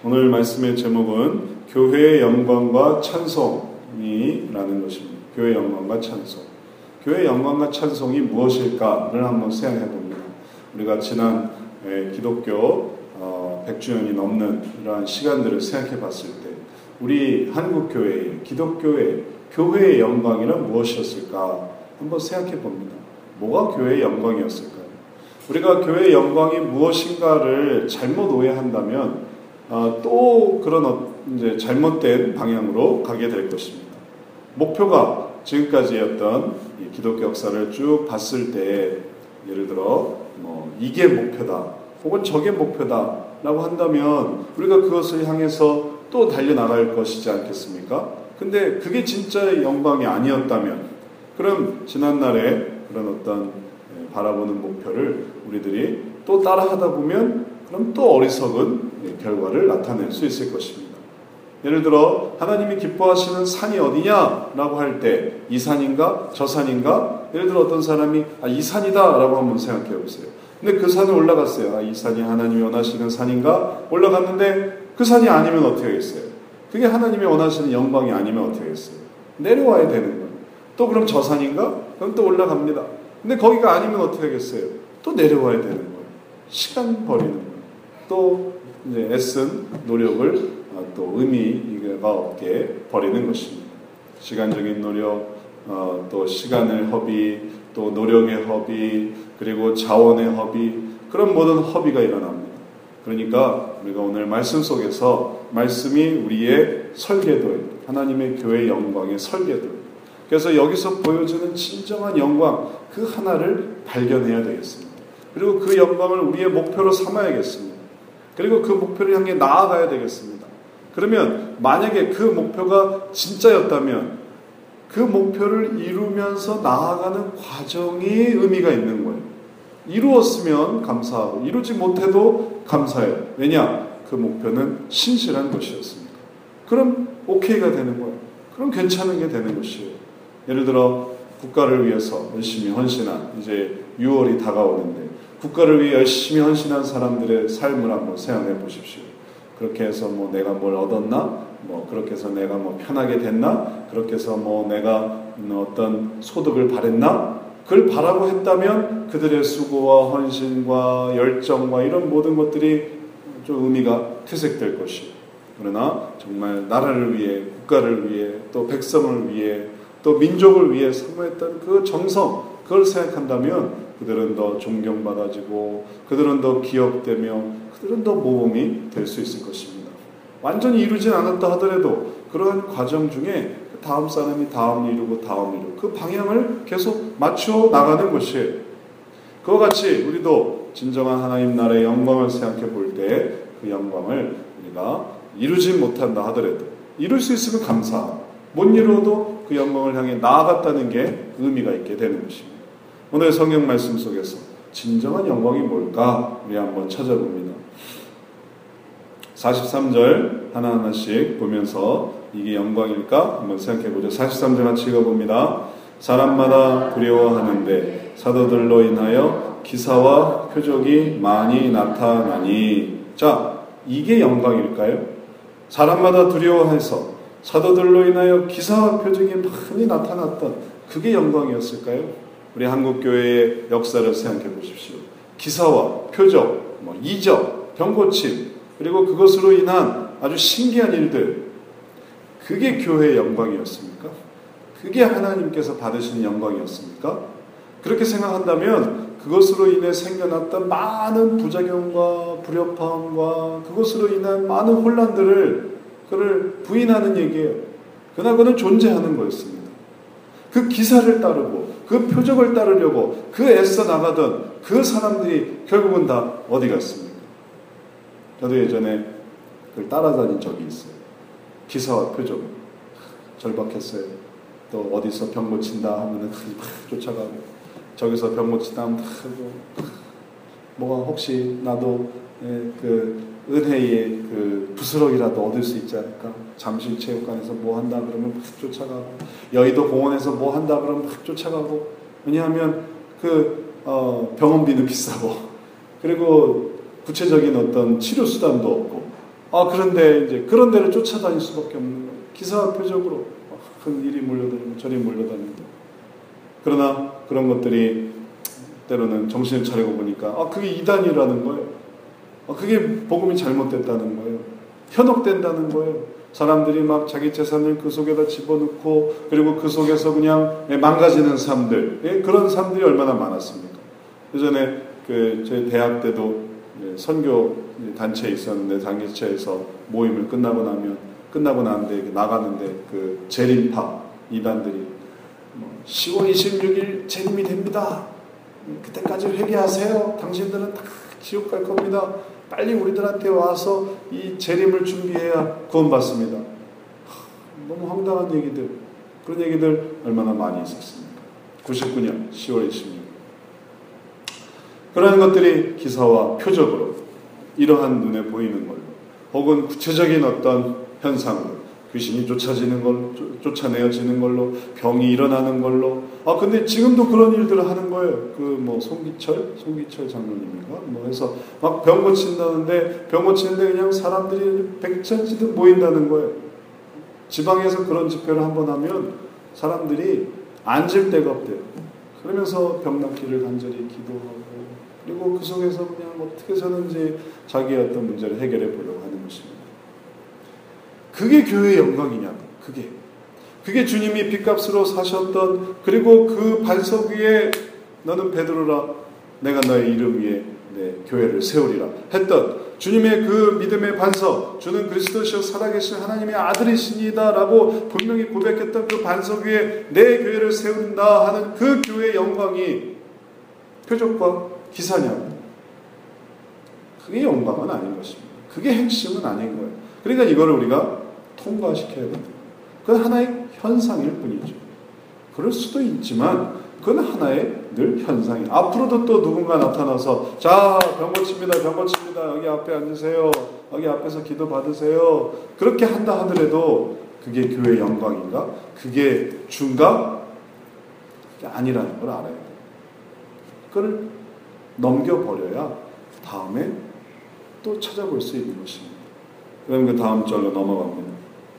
오늘 말씀의 제목은 교회의 영광과 찬송이라는 것입니다. 교회의 영광과 찬송. 교회의 영광과 찬송이 무엇일까를 한번 생각해 봅니다. 우리가 지난 기독교 100주년이 넘는 이러한 시간들을 생각해 봤을 때 우리 한국교회의 기독교의 교회의 영광이란 무엇이었을까 한번 생각해 봅니다. 뭐가 교회의 영광이었을까요? 우리가 교회의 영광이 무엇인가를 잘못 오해한다면 또 그런 이제 잘못된 방향으로 가게 될 것입니다. 목표가 지금까지였던 기독교 역사를 쭉 봤을 때 예를 들어 이게 목표다 혹은 저게 목표다라고 한다면 우리가 그것을 향해서 또 달려나갈 것이지 않겠습니까? 근데 그게 진짜의 영광이 아니었다면 그럼 지난날에 그런 어떤 바라보는 목표를 우리들이 또 따라하다 보면 그럼 또 어리석은 결과를 나타낼 수 있을 것입니다. 예를 들어 하나님이 기뻐하시는 산이 어디냐라고 할 때 이 산인가 저 산인가? 예를 들어 어떤 사람이 이 산이다 라고 한번 생각해 보세요. 근데 그 산에 올라갔어요. 이 산이 하나님이 원하시는 산인가? 올라갔는데 그 산이 아니면 어떻게 하겠어요? 그게 하나님이 원하시는 영광이 아니면 어떻게 하겠어요? 내려와야 되는 거예요. 또 그럼 저 산인가? 그럼 또 올라갑니다. 근데 거기가 아니면 어떻게 하겠어요? 또 내려와야 되는 거예요. 시간 버리는 거예요. 또 이제 애쓴 노력을 또 의미가 없게 버리는 것입니다. 시간적인 노력, 또 시간을 허비, 또 노력의 허비, 그리고 자원의 허비, 그런 모든 허비가 일어납니다. 그러니까 우리가 오늘 말씀 속에서 말씀이 우리의 설계도예요. 하나님의 교회의 영광의 설계도예요. 그래서 여기서 보여주는 진정한 영광 그 하나를 발견해야 되겠습니다. 그리고 그 영광을 우리의 목표로 삼아야겠습니다. 그리고 그 목표를 향해 나아가야 되겠습니다. 그러면 만약에 그 목표가 진짜였다면 그 목표를 이루면서 나아가는 과정이 의미가 있는 거예요. 이루었으면 감사하고 이루지 못해도 감사해요. 왜냐? 그 목표는 신실한 것이었습니다. 그럼 오케이가 되는 거예요. 그럼 괜찮은 게 되는 것이에요. 예를 들어 국가를 위해서 열심히 헌신한 이제 6월이 다가오는데 국가를 위해 열심히 헌신한 사람들의 삶을 한번 생각해 보십시오. 그렇게 해서 내가 뭘 얻었나? 그렇게 해서 내가 편하게 됐나? 그렇게 해서 내가 어떤 소득을 바랬나? 그걸 바라고 했다면 그들의 수고와 헌신과 열정과 이런 모든 것들이 좀 의미가 퇴색될 것이에요. 그러나 정말 나라를 위해, 국가를 위해, 또 백성을 위해, 또 민족을 위해 사모했던 그 정성, 그걸 생각한다면 그들은 더 존경받아지고 그들은 더 기억되며 그들은 더 모범이 될 수 있을 것입니다. 완전히 이루진 않았다 하더라도 그러한 과정 중에 다음 사람이 다음 이루고 그 방향을 계속 맞춰 나가는 것이에요. 그와 같이 우리도 진정한 하나님 나라의 영광을 생각해 볼 때 그 영광을 우리가 이루지 못한다 하더라도 이룰 수 있으면 감사하고 못 이루어도 그 영광을 향해 나아갔다는 게 의미가 있게 되는 것입니다. 오늘 성경 말씀 속에서 진정한 영광이 뭘까? 우리 한번 찾아봅니다. 43절 하나하나씩 보면서 이게 영광일까? 한번 생각해보죠. 43절 같이 읽어봅니다. 사람마다 두려워하는데 사도들로 인하여 기사와 표적이 많이 나타나니. 자, 이게 영광일까요? 사람마다 두려워해서 사도들로 인하여 기사와 표적이 많이 나타났던 그게 영광이었을까요? 우리 한국교회의 역사를 생각해 보십시오. 기사와 표적, 이적, 병고침, 그리고 그것으로 인한 아주 신기한 일들, 그게 교회의 영광이었습니까? 그게 하나님께서 받으시는 영광이었습니까? 그렇게 생각한다면 그것으로 인해 생겨났던 많은 부작용과 불협화음과 그것으로 인한 많은 혼란들을 그를 부인하는 얘기예요. 그러나 그는 존재하는 거였습니다. 그 기사를 따르고 그 표적을 따르려고 그 애써 나가던 그 사람들이 결국은 다 어디 갔습니까? 저도 예전에 그걸 따라다닌 적이 있어요. 기사와 표적. 절박했어요. 또 어디서 병 고친다 하면은 막 쫓아가고 저기서 병 고친다 하면 뭐가 혹시 나도 그 은혜의 그 부스럭이라도 얻을 수 있지 않을까? 잠실체육관에서 뭐 한다 그러면 막 쫓아가고 여의도 공원에서 뭐 한다 그러면 막 쫓아가고 왜냐하면 그 병원비는 비싸고 그리고 구체적인 어떤 치료 수단도 없고 그런데 이제 그런 데를 쫓아다닐 수밖에 없는 거예요. 기사와 표적으로 이리 몰려다니고 저리 몰려다니고. 그러나 그런 것들이 때로는 정신을 차리고 보니까 그게 이단이라는 거예요. 그게 복음이 잘못됐다는 거예요. 현혹된다는 거예요. 사람들이 막 자기 재산을 그 속에다 집어넣고 그리고 그 속에서 그냥 망가지는 삶들, 그런 삶들이 얼마나 많았습니까? 예전에 저희 대학 때도 선교 단체에 있었는데 단체에서 모임을 끝나고 나는데 나가는데 그 재림파 이단들이 10월 26일 재림이 됩니다. 그때까지 회개하세요. 당신들은 다 지옥 갈 겁니다. 빨리 우리들한테 와서 이 재림을 준비해야 구원받습니다. 너무 황당한 얘기들, 그런 얘기들 얼마나 많이 있었습니까? 99년 10월 26일. 그러한 것들이 기사와 표적으로 이러한 눈에 보이는 걸로 혹은 구체적인 어떤 현상으로 귀신이 쫓아내어지는 걸로 병이 일어나는 걸로 근데 지금도 그런 일들을 하는 거예요. 송기철 장로님인가 해서 막 병 고친다는데 병 고치는데 그냥 사람들이 백천지듯 모인다는 거예요. 지방에서 그런 집회를 한번 하면 사람들이 앉을 데가 없대요. 그러면서 병 낫기를 간절히 기도하고 그리고 그 속에서 그냥 어떻게 해서든지 자기의 어떤 문제를 해결해 보려고 하는 것입니다. 그게 교회의 영광이냐고. 그게 주님이 빚값으로 사셨던 그리고 그 반석 위에 너는 베드로라 내가 너의 이름 위에 내 교회를 세우리라 했던 주님의 그 믿음의 반석 주는 그리스도시요 살아계신 하나님의 아들이시니다 라고 분명히 고백했던 그 반석 위에 내 교회를 세운다 하는 그 교회의 영광이 표적과 기사냐고. 그게 영광은 아닌 것입니다. 그게 핵심은 아닌 거예요. 그러니까 이거를 우리가 통과시켜야 됩니다. 그건 하나의 현상일 뿐이죠. 그럴 수도 있지만 그건 하나의 늘 현상이에요. 앞으로도 또 누군가 나타나서 자, 병 고칩니다. 여기 앞에 앉으세요. 여기 앞에서 기도 받으세요. 그렇게 한다 하더라도 그게 교회의 영광인가? 그게 주인가? 그게 아니라는 걸 알아야 돼요. 그걸 넘겨버려야 다음에 또 찾아볼 수 있는 것입니다. 그럼 그 다음 절로 넘어갑니다.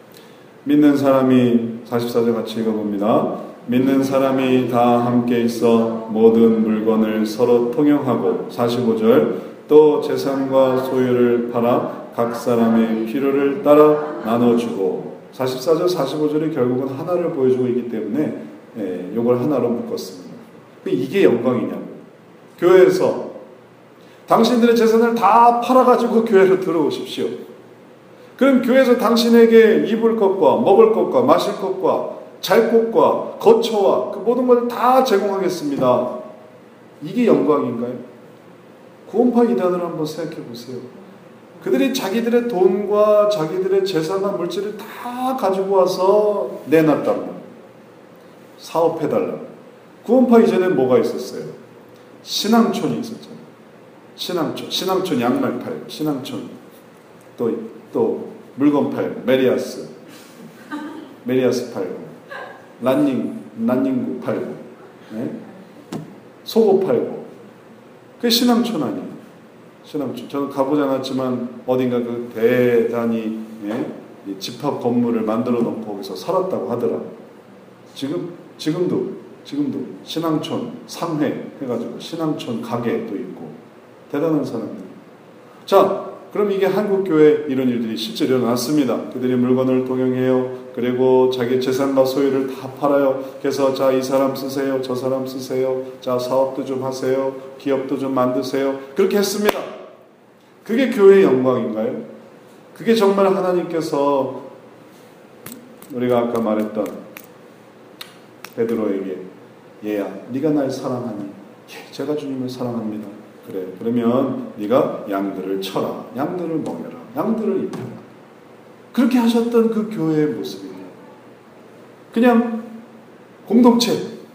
믿는 사람이 44절 같이 읽어봅니다. 믿는 사람이 다 함께 있어 모든 물건을 서로 통용하고 45절 또 재산과 소유를 팔아 각 사람의 필요를 따라 나눠주고 44절 45절이 결국은 하나를 보여주고 있기 때문에 이걸 하나로 묶었습니다. 이게 영광이냐고. 교회에서 당신들의 재산을 다 팔아가지고 교회로 들어오십시오. 그럼 교회에서 당신에게 입을 것과 먹을 것과 마실 것과 잘 곳과 거처와 그 모든 것을 다 제공하겠습니다. 이게 영광인가요? 구원파 이단을 한번 생각해 보세요. 그들이 자기들의 돈과 자기들의 재산과 물질을 다 가지고 와서 내놨단 말이에요. 사업해달라고. 구원파 이전에 뭐가 있었어요? 신앙촌이 있었잖아요. 신앙촌 양말 팔고, 신앙촌 또 물건 팔고, 메리아스 팔고, 란닝구 팔고, 속옷 팔고, 그게 신앙촌 아니에요. 신앙촌. 저는 가보지 않았지만 어딘가 그 대단히 집합 건물을 만들어 놓고 거기서 살았다고 하더라. 지금도 신앙촌 3회 해가지고 신앙촌 가게도 있고 대단한 사람들. 자, 그럼 이게 한국교회 이런 일들이 실제로 일어났습니다. 그들이 물건을 동용해요. 그리고 자기 재산과 소유를 다 팔아요. 그래서 자, 이 사람 쓰세요. 저 사람 쓰세요. 자, 사업도 좀 하세요. 기업도 좀 만드세요. 그렇게 했습니다. 그게 교회의 영광인가요? 그게 정말 하나님께서 우리가 아까 말했던 베드로에게 얘야, 네가 날 사랑하니? 예, 제가 주님을 사랑합니다. 그래, 그러면 네가 양들을 쳐라, 양들을 먹여라, 양들을 입혀라. 그렇게 하셨던 그 교회의 모습이에요. 그냥 공동체,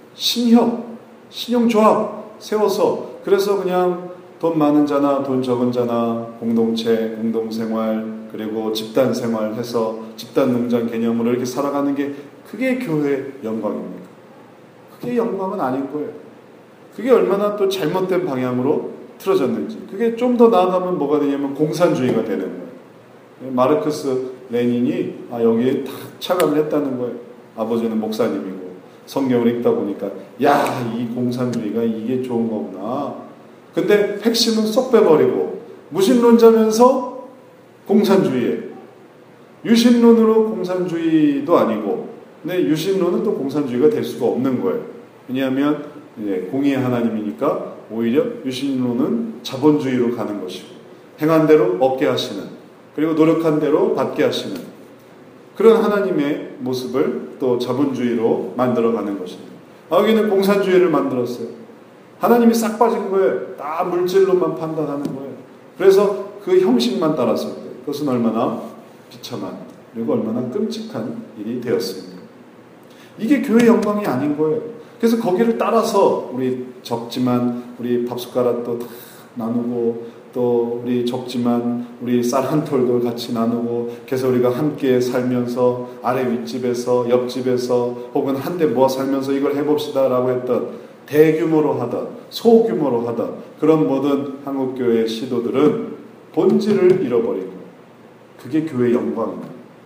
신형조합 세워서 그래서 그냥 돈 많은 자나 돈 적은 자나 공동체, 공동생활 그리고 집단생활 해서 집단농장 개념으로 이렇게 살아가는 게 그게 교회의 영광입니까? 그게 영광은 아닌 거예요. 그게 얼마나 또 잘못된 방향으로 틀어졌는지. 그게 좀 더 나아가면 뭐가 되냐면 공산주의가 되는 거예요. 마르크스 레닌이 여기에 다 착안을 했다는 거예요. 아버지는 목사님이고 성경을 읽다 보니까 이 공산주의가 이게 좋은 거구나. 근데 핵심은 쏙 빼버리고 무신론자면서 공산주의에 유신론으로 공산주의도 아니고 근데 유신론은 또 공산주의가 될 수가 없는 거예요. 왜냐하면 공의의 하나님이니까 오히려 유신론은 자본주의로 가는 것이고 행한 대로 얻게 하시는 그리고 노력한 대로 받게 하시는 그런 하나님의 모습을 또 자본주의로 만들어가는 것입니다. 여기는 공산주의를 만들었어요. 하나님이 싹 빠진 거예요. 다 물질로만 판단하는 거예요. 그래서 그 형식만 따랐을 때 그것은 얼마나 비참한 그리고 얼마나 끔찍한 일이 되었습니다. 이게 교회의 영광이 아닌 거예요. 그래서 거기를 따라서 우리 적지만 우리 밥숟가락도 다 나누고 또 우리 적지만 우리 쌀 한 톨도 같이 나누고 그래서 우리가 함께 살면서 아래 윗집에서 옆집에서 혹은 한데 모아 살면서 이걸 해봅시다 라고 했던 대규모로 하던 소규모로 하던 그런 모든 한국교회의 시도들은 본질을 잃어버린 거예요. 그게 교회의 영광입니다.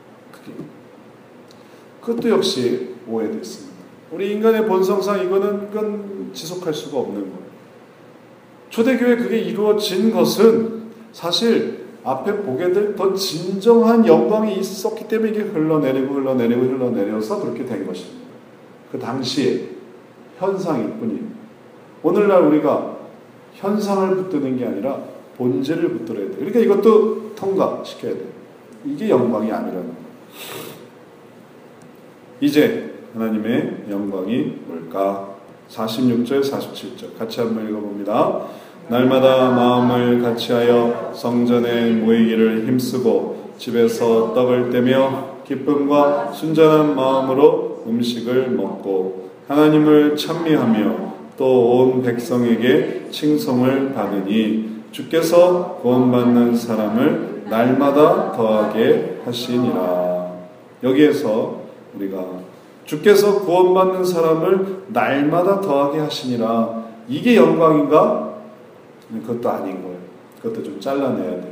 그것도 역시 오해됐습니다. 우리 인간의 본성상 이건 지속할 수가 없는 거예요. 초대교회 그게 이루어진 것은 사실 앞에 보게 될 더 진정한 영광이 있었기 때문에 이게 흘러내려서 그렇게 된 것입니다. 그 당시에 현상일 뿐이에요. 오늘날 우리가 현상을 붙드는 게 아니라 본질을 붙들어야 돼요. 그러니까 이것도 통과시켜야 돼요. 이게 영광이 아니라는 거예요. 이제 하나님의 영광이 뭘까? 46절, 47절 같이 한번 읽어봅니다. 날마다 마음을 같이하여 성전에 모이기를 힘쓰고 집에서 떡을 떼며 기쁨과 순전한 마음으로 음식을 먹고 하나님을 찬미하며 또 온 백성에게 칭송을 받으니 주께서 구원받는 사람을 날마다 더하게 하시니라. 여기에서 우리가 주께서 구원받는 사람을 날마다 더하게 하시니라. 이게 영광인가? 그것도 아닌 거예요. 그것도 좀 잘라내야 돼요.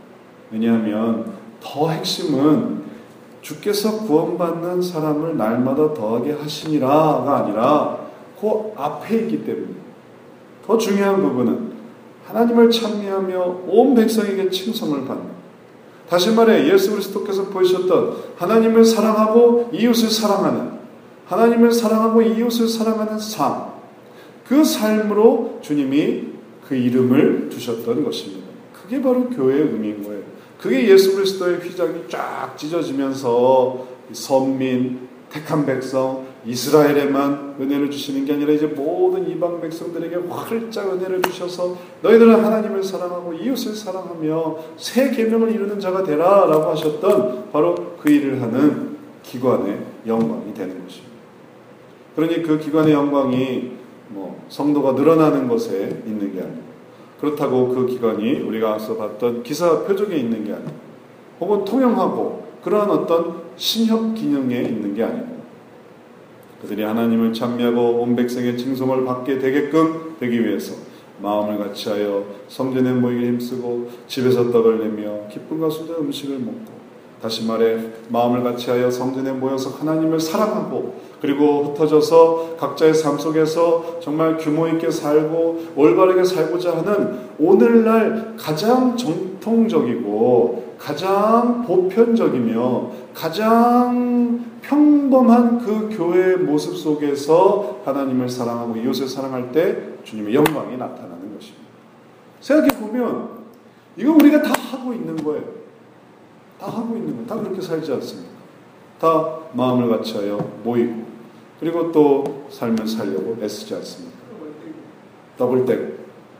왜냐하면 더 핵심은 주께서 구원받는 사람을 날마다 더하게 하시니라가 아니라 그 앞에 있기 때문에 더 중요한 부분은 하나님을 찬미하며 온 백성에게 칭송을 받는 다시 말해 예수 그리스도께서 보이셨던 하나님을 사랑하고 이웃을 사랑하는 하나님을 사랑하고 이웃을 사랑하는 삶 그 삶으로 주님이 그 이름을 두셨던 것입니다. 그게 바로 교회의 의미인 거예요. 그게 예수 그리스도의 휘장이 쫙 찢어지면서 선민, 택한 백성, 이스라엘에만 은혜를 주시는 게 아니라 이제 모든 이방 백성들에게 활짝 은혜를 주셔서 너희들은 하나님을 사랑하고 이웃을 사랑하며 새 계명을 이루는 자가 되라 라고 하셨던 바로 그 일을 하는 기관의 영광이 되는 것입니다. 그러니 그 기관의 영광이 성도가 늘어나는 것에 있는 게 아니고 그렇다고 그 기관이 우리가 앞서 봤던 기사 표적에 있는 게 아니고 혹은 통용하고 그러한 어떤 신협 기능에 있는 게 아니고 그들이 하나님을 찬미하고 온 백성의 칭송을 받게 되게끔 되기 위해서 마음을 같이하여 성전에 모이기 힘쓰고 집에서 떡을 내며 기쁨과 순전한 음식을 먹고 다시 말해 마음을 같이하여 성전에 모여서 하나님을 사랑하고 그리고 흩어져서 각자의 삶 속에서 정말 규모 있게 살고 올바르게 살고자 하는 오늘날 가장 정통적이고 가장 보편적이며 가장 평범한 그 교회의 모습 속에서 하나님을 사랑하고 이웃을 사랑할 때 주님의 영광이 나타나는 것입니다. 생각해보면 이거 우리가 다 하고 있는 거예요. 다 하고 있는 거예요. 다 그렇게 살지 않습니까? 다 마음을 같이하여 모이고 그리고 또 삶을 살려고 애쓰지 않습니까? 떡을 떼고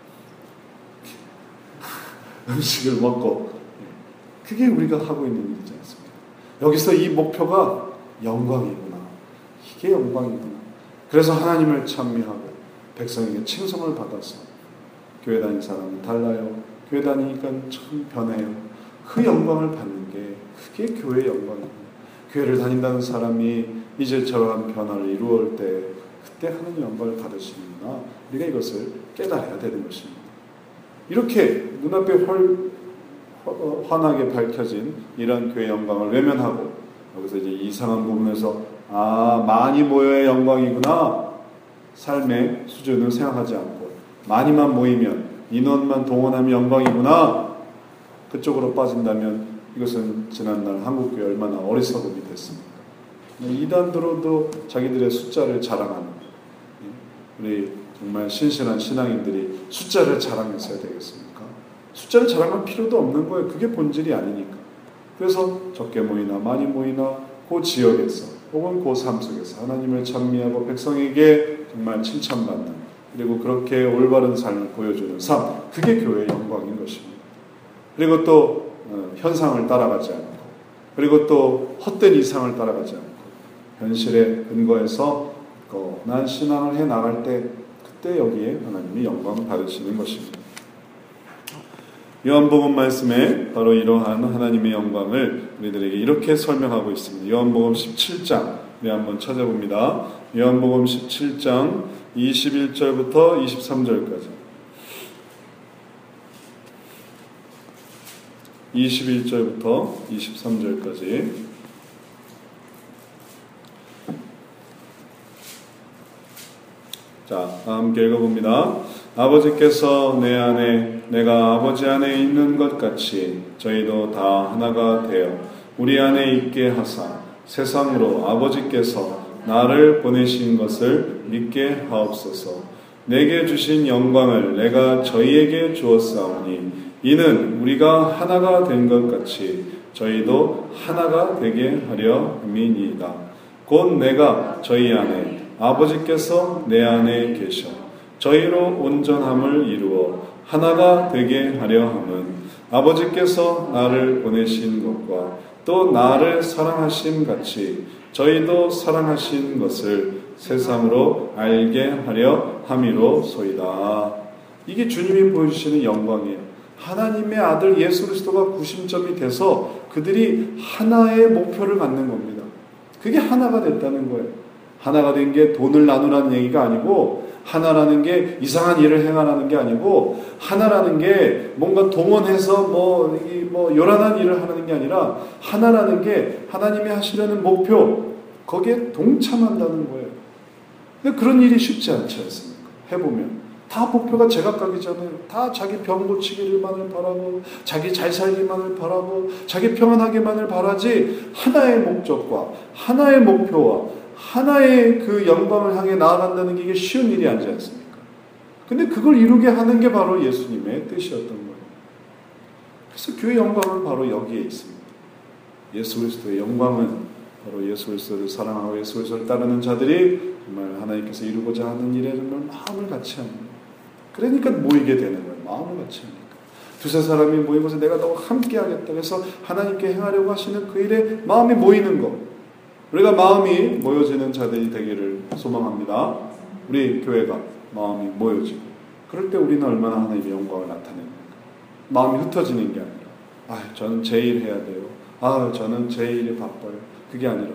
음식을 먹고 그게 우리가 하고 있는 일이지 않습니까? 여기서 이 목표가 영광이구나. 이게 영광이구나. 그래서 하나님을 찬미하고 백성에게 칭송을 받아서 교회 다니는 사람은 달라요. 교회 다니니까 참 변해요. 그 영광을 받는 게 그게 교회의 영광입니다. 교회를 다닌다는 사람이 이제 저러한 변화를 이루어올 때 그때 하나님 영광을 받으시는구나. 우리가 이것을 깨달아야 되는 것입니다. 이렇게 눈앞에 환하게 밝혀진 이런 교회의 영광을 외면하고 여기서 이제 이상한 부분에서 많이 모여야 영광이구나 삶의 수준을 생각하지 않고 많이만 모이면 인원만 동원하면 영광이구나 그쪽으로 빠진다면 이것은 지난날 한국교회 얼마나 어리석음이 됐습니까? 이단들로도 자기들의 숫자를 자랑하는 우리 정말 신실한 신앙인들이 숫자를 자랑했어야 되겠습니까? 숫자를 자랑할 필요도 없는 거예요. 그게 본질이 아니니까. 그래서 적게 모이나 많이 모이나 그 지역에서 혹은 그 삶 속에서 하나님을 찬미하고 백성에게 정말 칭찬받는 그리고 그렇게 올바른 삶을 보여주는 삶 그게 교회의 영광인 것입니다. 그리고 또 현상을 따라가지 않고 그리고 또 헛된 이상을 따라가지 않고 현실에 근거해서 난 신앙을 해나갈 때 그때 여기에 하나님이 영광을 받으시는 것입니다. 요한복음 말씀에 바로 이러한 하나님의 영광을 우리들에게 이렇게 설명하고 있습니다. 요한복음 17장 우리 한번 찾아봅니다. 요한복음 17장 21절부터 23절까지 21절부터 23절까지 자, 함께 읽어봅니다. 아버지께서 내 안에 내가 아버지 안에 있는 것 같이 저희도 다 하나가 되어 우리 안에 있게 하사 세상으로 아버지께서 나를 보내신 것을 믿게 하옵소서. 내게 주신 영광을 내가 저희에게 주었사오니 이는 우리가 하나가 된 것 같이 저희도 하나가 되게 하려 함이니이다. 곧 내가 저희 안에 아버지께서 내 안에 계셔 저희로 온전함을 이루어 하나가 되게 하려 함은 아버지께서 나를 보내신 것과 또 나를 사랑하심 같이 저희도 사랑하신 것을 세상으로 알게 하려 함이로소이다. 이게 주님이 보여주시는 영광이에요. 하나님의 아들 예수 그리스도가 구심점이 돼서 그들이 하나의 목표를 갖는 겁니다. 그게 하나가 됐다는 거예요. 하나가 된 게 돈을 나누라는 얘기가 아니고 하나라는 게 이상한 일을 행하라는 게 아니고 하나라는 게 뭔가 동원해서 요란한 일을 하는 게 아니라 하나라는 게 하나님이 하시려는 목표 거기에 동참한다는 거예요. 근데 그런 일이 쉽지 않지 않습니까? 해보면 다 목표가 제각각이잖아요. 다 자기 병 고치기를만을 바라고 자기 잘 살기만을 바라고 자기 평안하기만을 바라지 하나의 목적과 하나의 목표와 하나의 그 영광을 향해 나아간다는 게 이게 쉬운 일이 아니지 않습니까? 근데 그걸 이루게 하는 게 바로 예수님의 뜻이었던 거예요. 그래서 교회 영광은 바로 여기에 있습니다. 예수 그리스도의 영광은 바로 예수 그리스도를 사랑하고 예수 그리스도를 따르는 자들이 정말 하나님께서 이루고자 하는 일에 정말 마음을 같이 하는 거예요. 그러니까 모이게 되는 거예요. 마음을 같이 하니까. 두세 사람이 모이고서 내가 너무 함께 하겠다. 그래서 하나님께 행하려고 하시는 그 일에 마음이 모이는 거. 우리가 마음이 모여지는 자들이 되기를 소망합니다. 우리 교회가 마음이 모여지고 그럴 때 우리는 얼마나 하나님의 영광을 나타냅니까? 마음이 흩어지는 게 아니라 저는 제 일 해야 돼요. 저는 제 일이 바빠요. 그게 아니라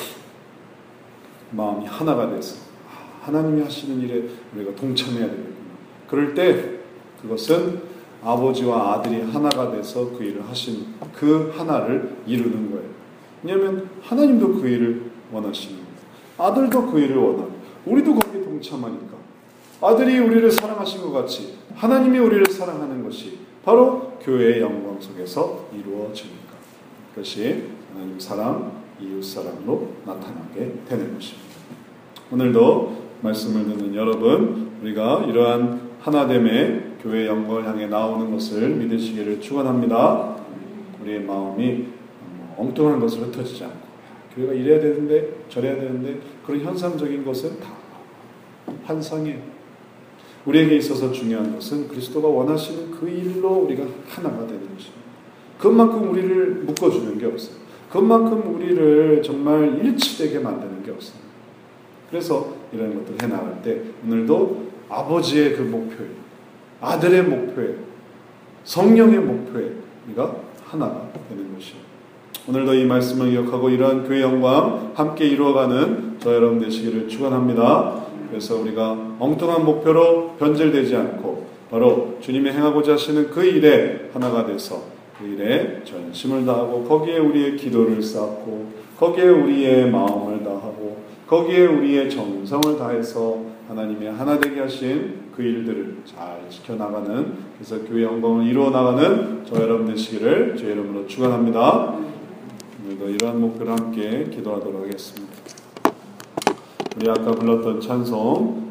마음이 하나가 돼서 하나님이 하시는 일에 우리가 동참해야 되겠구나. 그럴 때 그것은 아버지와 아들이 하나가 돼서 그 일을 하신 그 하나를 이루는 거예요. 왜냐하면 하나님도 그 일을 원하시는 거예요. 아들도 그 일을 원하고 우리도 거기에 동참하니까 아들이 우리를 사랑하신 것 같이 하나님이 우리를 사랑하는 것이 바로 교회의 영광 속에서 이루어지니까 그것이 하나님 사랑, 이웃 사랑으로 나타나게 되는 것입니다. 오늘도 말씀을 듣는 여러분 우리가 이러한 하나됨의 교회의 영광을 향해 나오는 것을 믿으시기를 축원합니다. 우리의 마음이 엉뚱한 것을 흩어지지 않고 교회가 이래야 되는데 저래야 되는데 그런 현상적인 것은 다 환상이에요. 우리에게 있어서 중요한 것은 그리스도가 원하시는 그 일로 우리가 하나가 되는 것입니다. 그만큼 우리를 묶어주는 게 없어요. 그만큼 우리를 정말 일치되게 만드는 게 없어요. 그래서 이런 것들을 해나갈 때 오늘도 아버지의 그 목표에 아들의 목표에 성령의 목표에 우리가 하나가 되는 것이에요. 오늘도 이 말씀을 기억하고 이러한 교회 영광 함께 이루어가는 저 여러분 되시기를 축원합니다. 그래서 우리가 엉뚱한 목표로 변질되지 않고 바로 주님이 행하고자 하시는 그 일에 하나가 돼서 그 일에 전심을 다하고 거기에 우리의 기도를 쌓고 거기에 우리의 마음을 다하고 거기에 우리의 정성을 다해서 하나님의 하나 되게 하신 그 일들을 잘 지켜나가는, 그래서 교회 영광을 이루어 나가는 저 여러분 되시기를 주의 이름으로 축원합니다. 오늘도 이러한 목표를 함께 기도하도록 하겠습니다. 우리 아까 불렀던 찬송